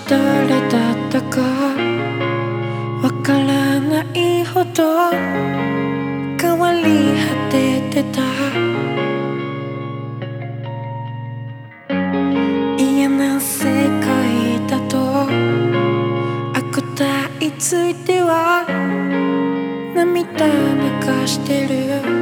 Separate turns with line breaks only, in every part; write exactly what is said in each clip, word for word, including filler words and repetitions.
誰だったかわからないほど変わり果ててた。嫌な世界だと悪態ついては涙流してる。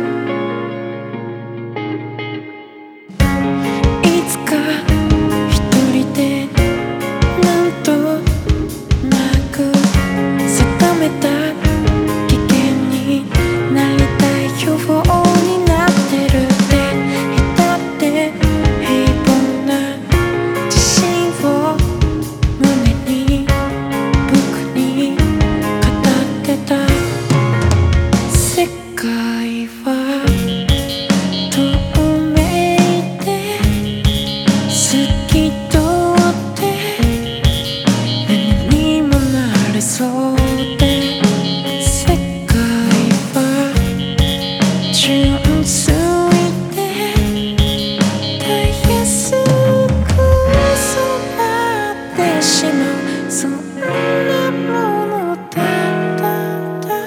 いつか一人でなんとなく定めた危険になりたいようになってるって至って平凡な自信を胸に僕に語ってた。世界は透明で透き通って何にもなれそうで、世界は純粋でたやすく染まってしまう、そんなものだったんだ。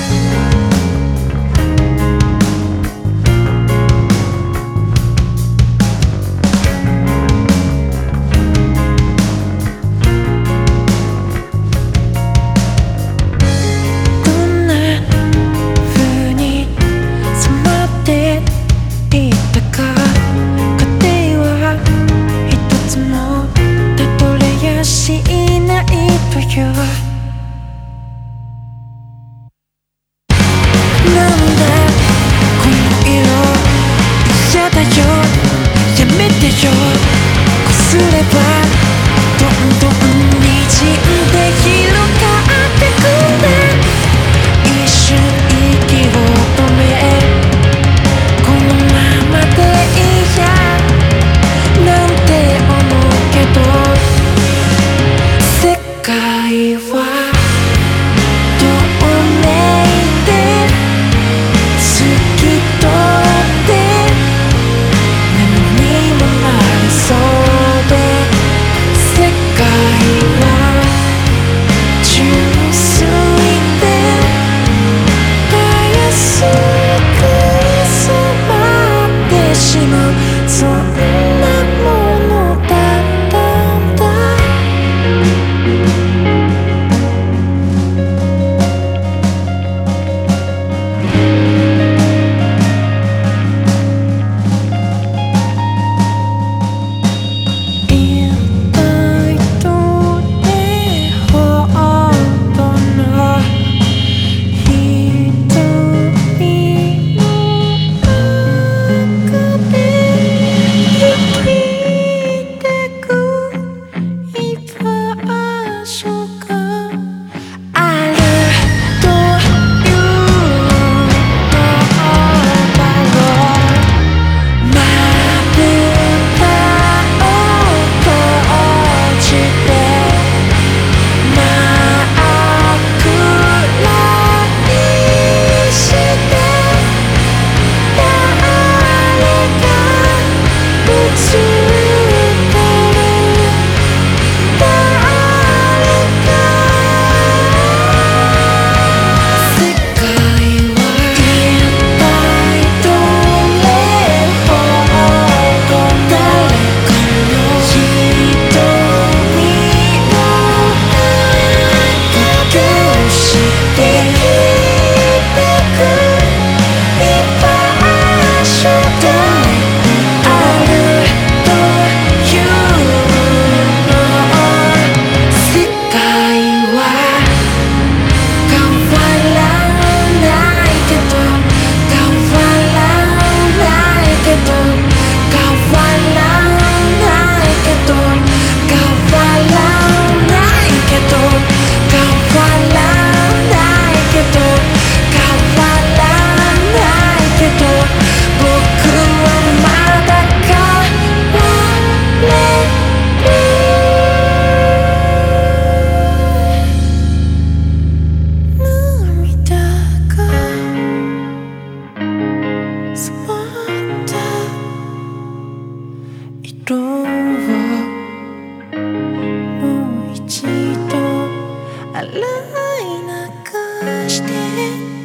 どんな風に染まっていったか過程は一つもたどれやしないという。なんだこの色嫌だよ、やめてよ、こすればどんどん滲んで広がってくんだ。一瞬息を止めこのままでいいやなんて思うけど、世界はて